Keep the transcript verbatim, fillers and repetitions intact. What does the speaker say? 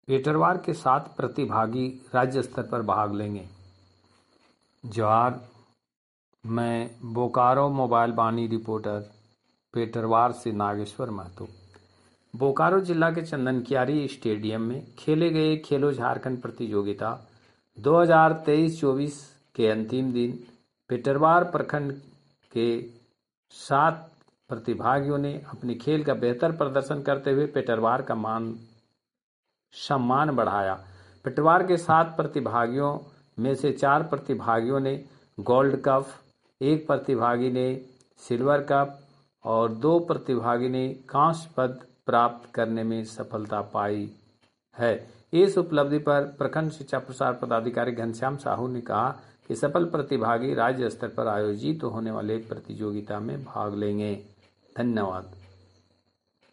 पेटरवार के सात प्रतिभागी राज्य स्तर पर भाग लेंगे। जवाहर, मैं बोकारो मोबाइल वाणी रिपोर्टर पेटरवार से नागेश्वर महतो। बोकारो जिला के चंदनकियारी स्टेडियम में खेले गए खेलो झारखंड प्रतियोगिता दो हज़ार तेईस चौबीस के अंतिम दिन पेटरवार प्रखंड के सात प्रतिभागियों ने अपने खेल का बेहतर प्रदर्शन करते हुए पेटरवार का मान सम्मान बढ़ाया। पेटरवार के सात प्रतिभागियों में से चार प्रतिभागियों ने गोल्ड कप, एक प्रतिभागी ने सिल्वर कप और दो प्रतिभागी ने कांस्य पद प्राप्त करने में सफलता पाई है। इस उपलब्धि पर प्रखंड शिक्षा प्रसार पदाधिकारी घनश्याम साहू ने कहा कि सफल प्रतिभागी राज्य स्तर पर आयोजित होने वाले प्रतियोगिता में भाग लेंगे। धन्यवाद।